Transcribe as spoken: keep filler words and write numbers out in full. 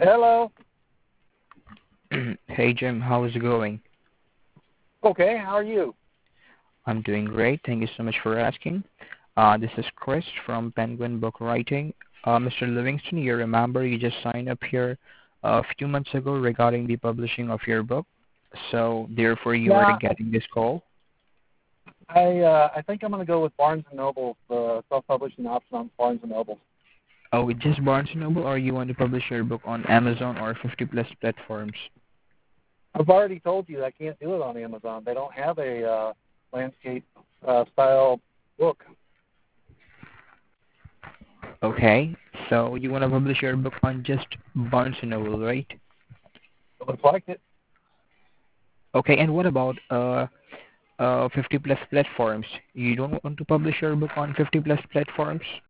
Hello. Hey Jim, how is it going? Okay, how are you? I'm doing great. Thank you so much for asking. Uh, this is Chris from Penguin Book Writing. Uh, Mister Livingston, you remember you just signed up here a few months ago regarding the publishing of your book. So therefore you are Yeah, getting this call. I uh, I think I'm going to go with Barnes and Noble, the self-publishing option on Barnes and Noble. Oh, with just Barnes and Noble, or you want to publish your book on Amazon or fifty plus platforms? I've already told you I can't do it on Amazon. They don't have a uh, landscape uh, style book. Okay, so you want to publish your book on just Barnes and Noble, right? It looks like it. Okay, and what about uh uh, fifty plus platforms? You don't want to publish your book on fifty plus platforms?